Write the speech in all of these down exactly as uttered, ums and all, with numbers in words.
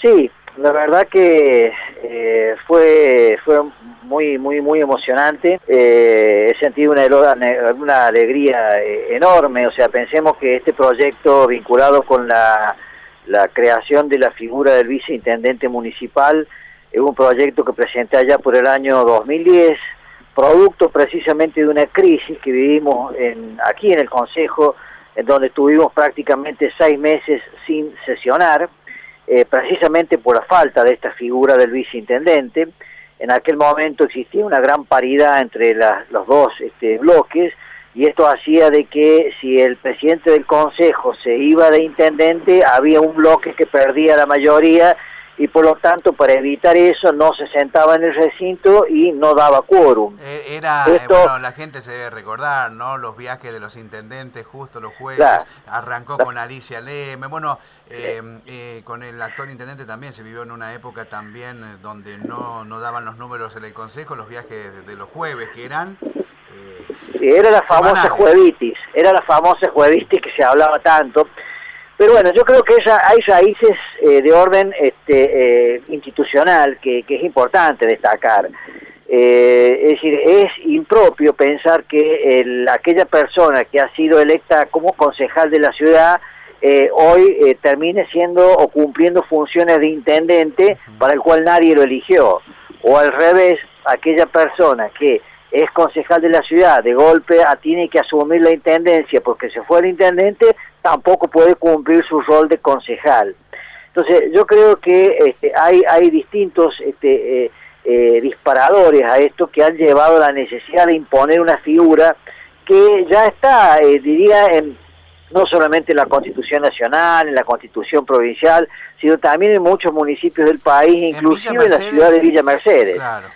Sí, la verdad que eh, fue fue muy muy muy emocionante. Eh, he sentido una, una alegría eh, enorme. O sea, pensemos que este proyecto vinculado con la, la creación de la figura del viceintendente municipal es un proyecto que presenté allá por el año dos mil diez, producto precisamente de una crisis que vivimos en, aquí en el Consejo, en donde estuvimos prácticamente seis meses sin sesionar. Eh, precisamente por la falta de esta figura del viceintendente. En aquel momento existía una gran paridad entre la, los dos este, bloques, y esto hacía de que si el presidente del consejo se iba de intendente, había un bloque que perdía la mayoría, y por lo tanto, para evitar eso, no se sentaba en el recinto y no daba quórum. Era, Esto, eh, bueno, la gente se debe recordar, ¿no? Los viajes de los intendentes justo los jueves, claro. Arrancó con Alicia Leme, bueno, eh, eh, con el actual intendente también se vivió en una época también donde no, no daban los números en el consejo, los viajes de, de los jueves, que eran... Eh, sí, era la famosa juevitis, era la famosa juevitis que se hablaba tanto. Pero bueno, yo creo que esa, hay raíces eh, de orden este, eh, institucional que, que es importante destacar. Eh, es decir, es impropio pensar que el, aquella persona que ha sido electa como concejal de la ciudad eh, hoy eh, termine siendo o cumpliendo funciones de intendente para el cual nadie lo eligió. O al revés, aquella persona que es concejal de la ciudad, de golpe a, tiene que asumir la intendencia porque se fue el intendente, tampoco puede cumplir su rol de concejal. Entonces yo creo que este, hay, hay distintos este, eh, eh, disparadores a esto que han llevado a la necesidad de imponer una figura que ya está, eh, diría, en, no solamente en la Constitución Nacional, en la Constitución Provincial, sino también en muchos municipios del país, inclusive en, en la ciudad de Villa Mercedes. Claro.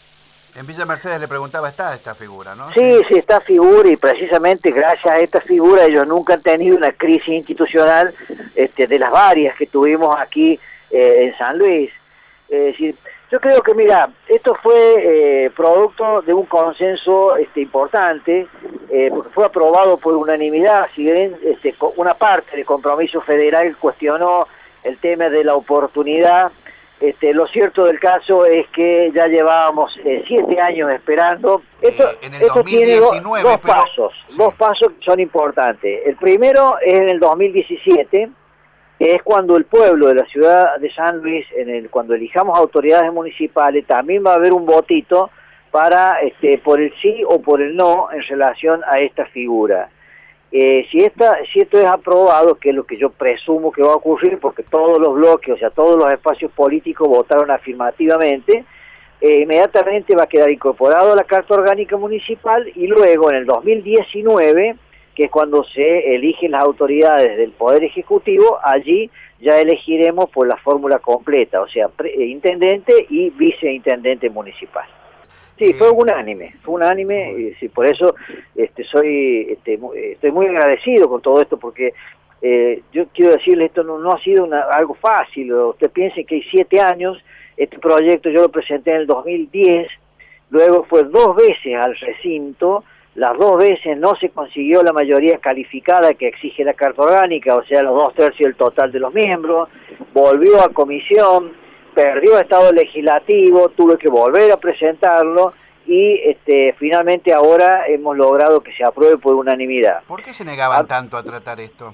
En Villa Mercedes le preguntaba, ¿está esta figura, no? Sí, sí, sí, está figura, y precisamente gracias a esta figura ellos nunca han tenido una crisis institucional este, de las varias que tuvimos aquí eh, en San Luis. Es decir, yo creo que, mira, esto fue eh, producto de un consenso este, importante, eh, porque fue aprobado por unanimidad, si bien este, una parte del Compromiso Federal cuestionó el tema de la oportunidad. Este, lo cierto del caso es que ya llevábamos eh, siete años esperando. Esto, eh, en el dos mil diecinueve, esto tiene do, dos pero... pasos, sí. dos pasos que son importantes. El primero es en el dos mil diecisiete, que es cuando el pueblo de la ciudad de San Luis, en el, cuando elijamos autoridades municipales, también va a haber un votito para este, por el sí o por el no en relación a esta figura. Eh, si, esta, si esto es aprobado, que es lo que yo presumo que va a ocurrir, porque todos los bloques, o sea, todos los espacios políticos votaron afirmativamente, eh, inmediatamente va a quedar incorporado a la Carta Orgánica Municipal, y luego en el dos mil diecinueve, que es cuando se eligen las autoridades del Poder Ejecutivo, allí ya elegiremos por la fórmula completa, o sea, pre, intendente y viceintendente municipal. Sí, fue unánime, fue unánime, y sí, por eso este, soy, este, estoy muy agradecido con todo esto, porque eh, yo quiero decirle, esto no, no ha sido una, algo fácil. Usted piense que hay siete años, este proyecto yo lo presenté en el dos mil diez, luego fue dos veces al recinto, las dos veces no se consiguió la mayoría calificada que exige la Carta Orgánica, o sea, los dos tercios del total de los miembros, volvió a comisión, perdió estado legislativo, tuve que volver a presentarlo y este, finalmente ahora hemos logrado que se apruebe por unanimidad. ¿Por qué se negaban a, tanto a tratar esto?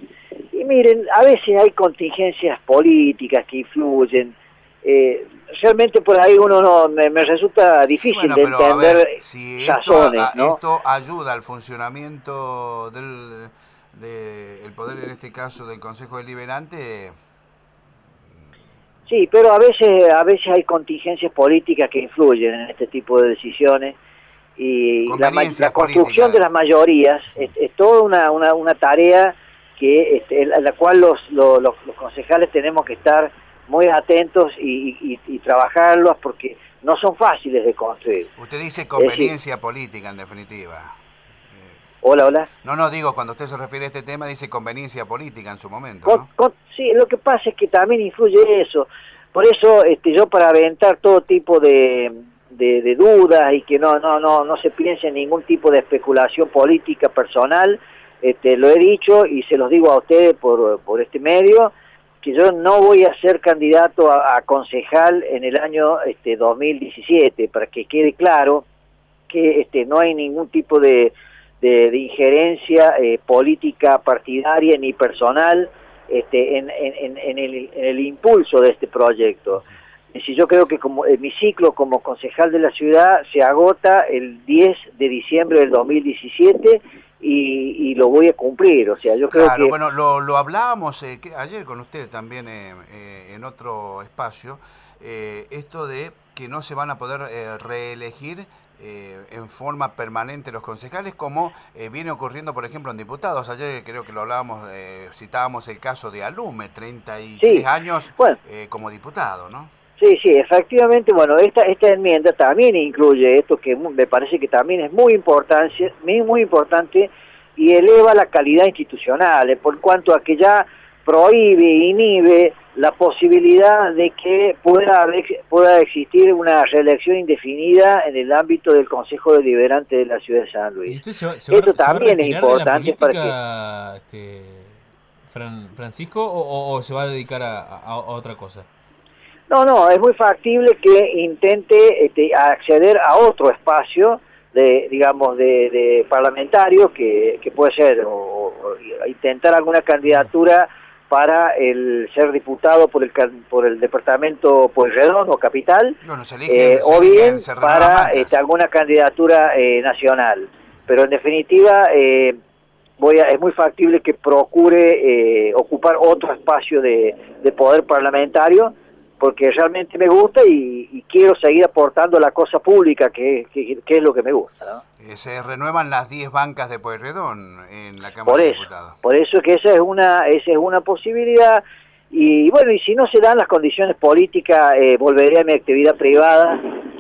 Y miren, a veces hay contingencias políticas que influyen. Eh, realmente por ahí uno no me, me resulta difícil sí, bueno, de entender ver, si razones, esto, ¿no? Esto ayuda al funcionamiento del de, el poder, en este caso del Consejo Deliberante. Sí, pero a veces a veces hay contingencias políticas que influyen en este tipo de decisiones, y la, la construcción de las mayorías es, es toda una, una, una tarea que este, en la cual los, los, los concejales tenemos que estar muy atentos y, y, y trabajarlos, porque no son fáciles de construir. Usted dice conveniencia decir, política, en definitiva. Hola, hola. No, no, digo, cuando usted se refiere a este tema, dice conveniencia política en su momento, con, ¿no? Con, sí, lo que pasa es que también influye eso. Por eso este, yo, para aventar todo tipo de, de, de dudas y que no, no, no, no se piense en ningún tipo de especulación política personal, este, lo he dicho y se los digo a ustedes por, por este medio, que yo no voy a ser candidato a, a concejal en el año este, dos mil diecisiete, para que quede claro que este, no hay ningún tipo de, de, de injerencia eh, política partidaria ni personal este, en, en, en, el, en el impulso de este proyecto. Es decir, yo creo que como eh, mi ciclo como concejal de la ciudad se agota el diez de diciembre del dos mil diecisiete y, y lo voy a cumplir. O sea, yo creo claro, que... bueno, lo, lo hablábamos eh, que ayer con usted también eh, eh, en otro espacio, eh, esto de que no se van a poder eh, reelegir eh, en forma permanente los concejales, como eh, viene ocurriendo, por ejemplo, en diputados. Ayer creo que lo hablábamos, eh, citábamos el caso de Alume, treinta y tres sí, años bueno, eh, como diputado, ¿no? Sí, sí, efectivamente, bueno, esta esta enmienda también incluye esto que me parece que también es muy importante, muy importante y eleva la calidad institucional, eh, por cuanto a que ya prohíbe, inhibe la posibilidad de que pueda haber, pueda existir una reelección indefinida en el ámbito del Consejo Deliberante de la Ciudad de San Luis. ¿Y usted se va, se va, Esto se va también a es retirar de la importante política, para que... este, Fran, Francisco, o, o se va a dedicar a, a, a otra cosa? No, no, es muy factible que intente este, acceder a otro espacio de, digamos, de, de parlamentario que, que puede ser o, o intentar alguna candidatura para el ser diputado por el por el departamento Pueyrredón o Capital, bueno, se eligen, eh, se o eligen, bien se para este, alguna candidatura eh, nacional. Pero en definitiva, eh, voy a, es muy factible que procure eh, ocupar otro espacio de, de poder parlamentario, porque realmente me gusta y, y quiero seguir aportando la cosa pública, que, que, que es lo que me gusta, ¿no? Eh, se renuevan las diez bancas de Pueyrredón en la Cámara por de eso, Diputados. Por eso que esa es una esa es una posibilidad, y bueno, y si no se dan las condiciones políticas, eh, volveré a mi actividad privada,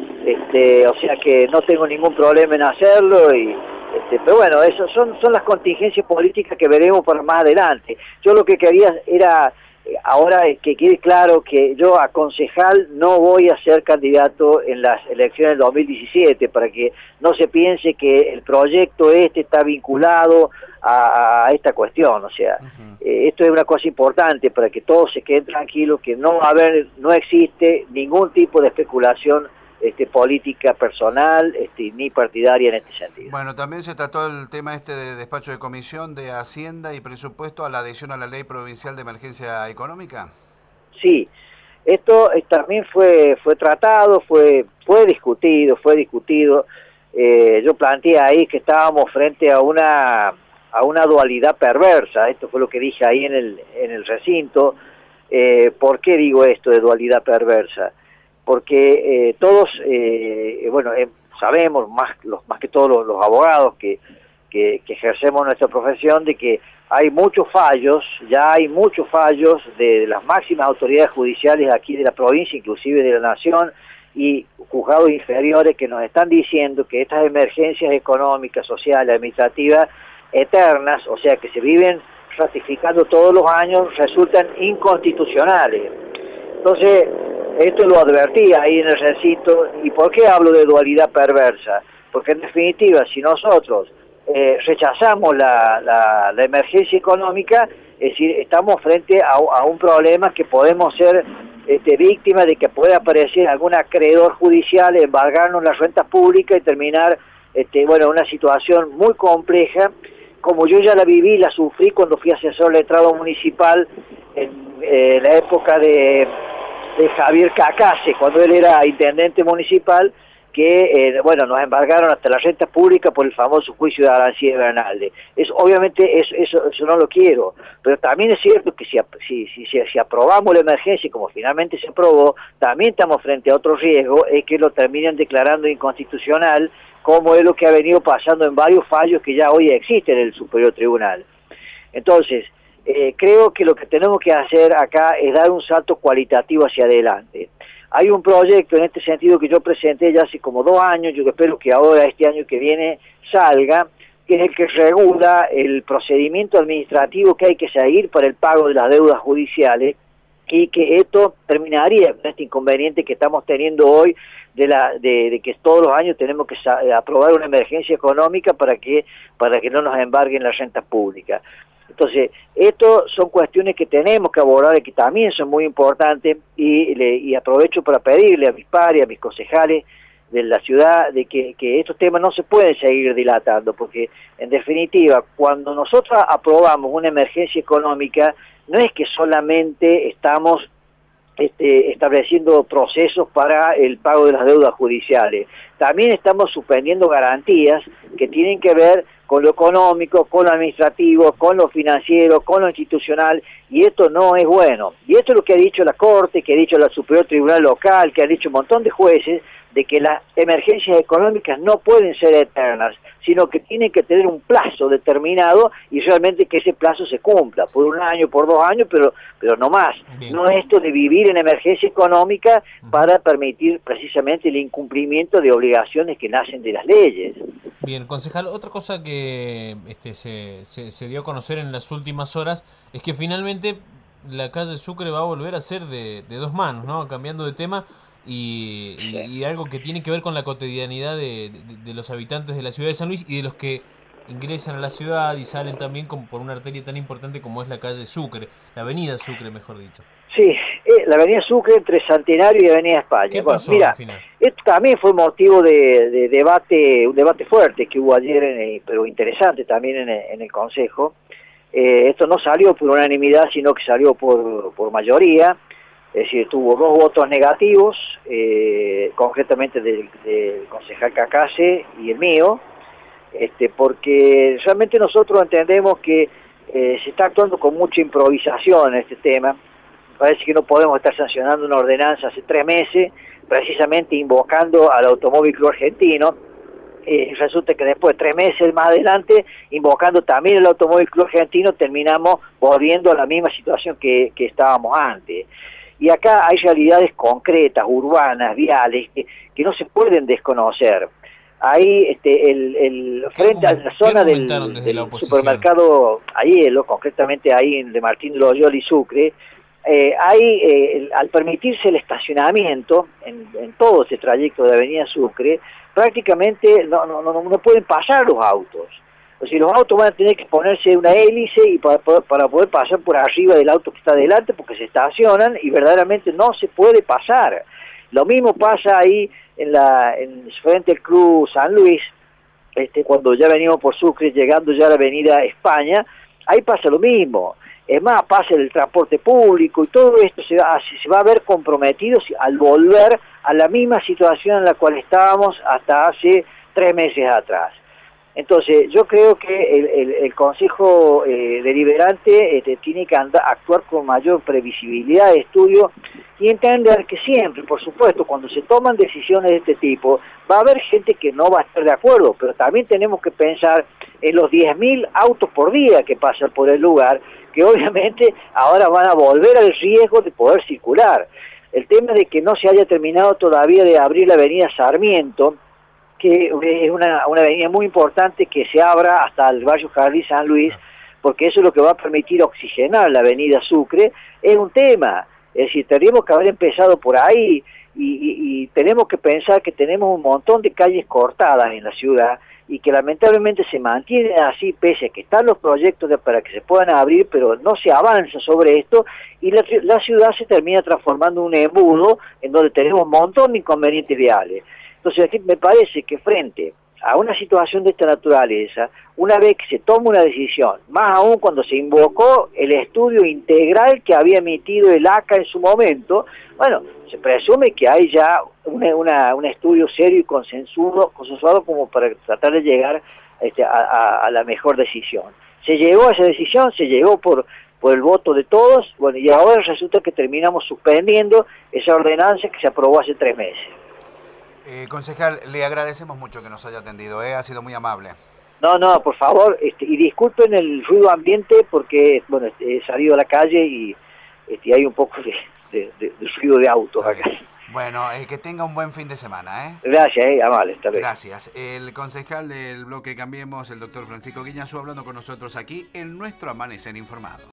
este, o sea que no tengo ningún problema en hacerlo, y este, pero bueno, eso son, son las contingencias políticas que veremos para más adelante. Yo lo que quería era... Ahora es que quede claro que yo a concejal no voy a ser candidato en las elecciones del dos mil diecisiete, para que no se piense que el proyecto este está vinculado a, a esta cuestión. O sea, uh-huh. eh, esto es una cosa importante para que todos se queden tranquilos, que no va a haber, no existe ningún tipo de especulación este, política personal este, ni partidaria en este sentido. Bueno, también se trató el tema este de despacho de comisión de Hacienda y Presupuesto a la adhesión a la Ley Provincial de Emergencia Económica. Sí, esto eh, también fue fue tratado, fue fue discutido, fue discutido. Eh, yo planteé ahí que estábamos frente a una a una dualidad perversa. Esto fue lo que dije ahí en el en el recinto. Eh, ¿Por qué digo esto de dualidad perversa? Porque eh, todos, eh, bueno, eh, sabemos, más los más que todos los, los abogados que, que, que ejercemos nuestra profesión, de que hay muchos fallos, ya hay muchos fallos de, de las máximas autoridades judiciales aquí de la provincia, inclusive de la nación, y juzgados inferiores que nos están diciendo que estas emergencias económicas, sociales, administrativas, eternas, o sea, que se viven ratificando todos los años, resultan inconstitucionales. Entonces, esto lo advertí ahí en el recinto. ¿Y por qué hablo de dualidad perversa? Porque en definitiva, si nosotros eh, rechazamos la, la, la emergencia económica, es decir, estamos frente a, a un problema que podemos ser este, víctimas de que pueda aparecer algún acreedor judicial, embargarnos las rentas públicas y terminar, este, bueno, una situación muy compleja, como yo ya la viví, la sufrí cuando fui asesor letrado municipal en eh, la época de... de Javier Cacase, cuando él era intendente municipal, que, eh, bueno, nos embargaron hasta la renta pública por el famoso juicio de Arancía Bernalde. Es, obviamente eso, eso, eso no lo quiero, pero también es cierto que si, si, si, si, si aprobamos la emergencia, como finalmente se aprobó, también estamos frente a otro riesgo, es que lo terminen declarando inconstitucional, como es lo que ha venido pasando en varios fallos que ya hoy existen en el Superior Tribunal. Entonces, Eh, creo que lo que tenemos que hacer acá es dar un salto cualitativo hacia adelante. Hay un proyecto en este sentido que yo presenté ya hace como dos años, yo espero que ahora, este año que viene, salga, que es el que regula el procedimiento administrativo que hay que seguir para el pago de las deudas judiciales, y que esto terminaría con este inconveniente que estamos teniendo hoy de la de, de que todos los años tenemos que aprobar una emergencia económica para que para que no nos embarguen las rentas públicas. Entonces, esto son cuestiones que tenemos que abordar y que también son muy importantes, y, le, y aprovecho para pedirle a mis pares, a mis concejales de la ciudad, de que, que estos temas no se pueden seguir dilatando, porque en definitiva, cuando nosotros aprobamos una emergencia económica, no es que solamente estamos este, estableciendo procesos para el pago de las deudas judiciales, también estamos suspendiendo garantías que tienen que ver con lo económico, con lo administrativo, con lo financiero, con lo institucional, y esto no es bueno. Y esto es lo que ha dicho la Corte, que ha dicho la Superior Tribunal Local, que ha dicho un montón de jueces, de que las emergencias económicas no pueden ser eternas, sino que tienen que tener un plazo determinado y realmente que ese plazo se cumpla, por un año, por dos años, pero pero no más. Bien. No es esto de vivir en emergencia económica para permitir precisamente el incumplimiento de obligaciones que nacen de las leyes. Bien, concejal, otra cosa que este, se, se, se dio a conocer en las últimas horas es que finalmente la calle Sucre va a volver a ser de, de dos manos, ¿no? Cambiando de tema. Y, y, y algo que tiene que ver con la cotidianidad de, de, de los habitantes de la ciudad de San Luis y de los que ingresan a la ciudad y salen también como por una arteria tan importante como es la calle Sucre, la avenida Sucre, mejor dicho. Sí, eh, la avenida Sucre entre Centenario y Avenida España. ¿Qué pasó bueno, mira, al final? Esto también fue motivo de, de debate, un debate fuerte que hubo ayer, en el, pero interesante también en el, en el Consejo. Eh, esto no salió por unanimidad, sino que salió por, por mayoría. Es decir, tuvo dos votos negativos, eh, concretamente del, del concejal Cacase y el mío, este, porque realmente nosotros entendemos que eh, se está actuando con mucha improvisación en este tema. Parece que no podemos estar sancionando una ordenanza hace tres meses, precisamente invocando al Automóvil Club Argentino. Eh, resulta que después, tres meses más adelante, invocando también el Automóvil Club Argentino, terminamos volviendo a la misma situación que, que estábamos antes. Y acá hay realidades concretas, urbanas, viales, que, que no se pueden desconocer. Ahí, este, el, el frente a la zona del, del la supermercado Aiello, concretamente ahí en de Martín de Loyola y Sucre, eh, hay, eh, al permitirse el estacionamiento en, en todo ese trayecto de Avenida Sucre, prácticamente no, no, no, no pueden pasar los autos. O sea, los autos van a tener que ponerse una hélice y para poder, para poder pasar por arriba del auto que está delante, porque se estacionan y verdaderamente no se puede pasar. Lo mismo pasa ahí en la en frente al Club San Luis, este, cuando ya venimos por Sucre, llegando ya a la avenida España, ahí pasa lo mismo. Es más, pasa el transporte público y todo esto se va, se va a ver comprometido al volver a la misma situación en la cual estábamos hasta hace tres meses atrás. Entonces, yo creo que el, el, el Consejo eh, Deliberante este, tiene que andar, actuar con mayor previsibilidad de estudio y entender que siempre, por supuesto, cuando se toman decisiones de este tipo, va a haber gente que no va a estar de acuerdo, pero también tenemos que pensar en los diez mil autos por día que pasan por el lugar, que obviamente ahora van a volver al riesgo de poder circular. El tema de que no se haya terminado todavía de abrir la avenida Sarmiento, que es una, una avenida muy importante que se abra hasta el barrio Jardín San Luis, porque eso es lo que va a permitir oxigenar la avenida Sucre, es un tema. Es decir, tenemos que haber empezado por ahí y, y, y tenemos que pensar que tenemos un montón de calles cortadas en la ciudad y que lamentablemente se mantienen así, pese a que están los proyectos de, para que se puedan abrir, pero no se avanza sobre esto y la, la ciudad se termina transformando en un embudo en donde tenemos un montón de inconvenientes viales. Entonces, aquí me parece que frente a una situación de esta naturaleza, una vez que se toma una decisión, más aún cuando se invocó el estudio integral que había emitido el A C A en su momento, bueno, se presume que hay ya una, una, un estudio serio y consensuado, consensuado como para tratar de llegar este, a, a, a la mejor decisión. Se llegó a esa decisión, se llegó por, por el voto de todos, bueno, y ahora resulta que terminamos suspendiendo esa ordenanza que se aprobó hace tres meses. Eh, concejal, le agradecemos mucho que nos haya atendido, ¿eh? Ha sido muy amable. No, no, por favor, este, y disculpen el ruido ambiente porque, bueno, este, he salido a la calle y este, hay un poco de, de, de, de ruido de autos acá. Bueno, eh, que tenga un buen fin de semana, ¿eh? Gracias, eh, amable, hasta luego. Gracias. El concejal del bloque Cambiemos, el doctor Francisco Guiñazú, hablando con nosotros aquí en nuestro Amanecer Informado.